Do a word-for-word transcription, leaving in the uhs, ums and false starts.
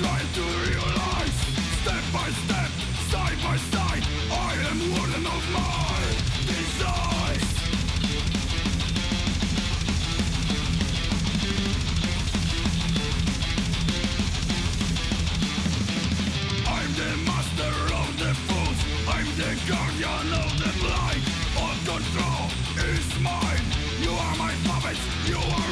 trying to realize, step by step, side by side, I am warden of my desires. I'm the master of the fools, I'm the guardian of the blind. All control is mine. You are my puppets, you are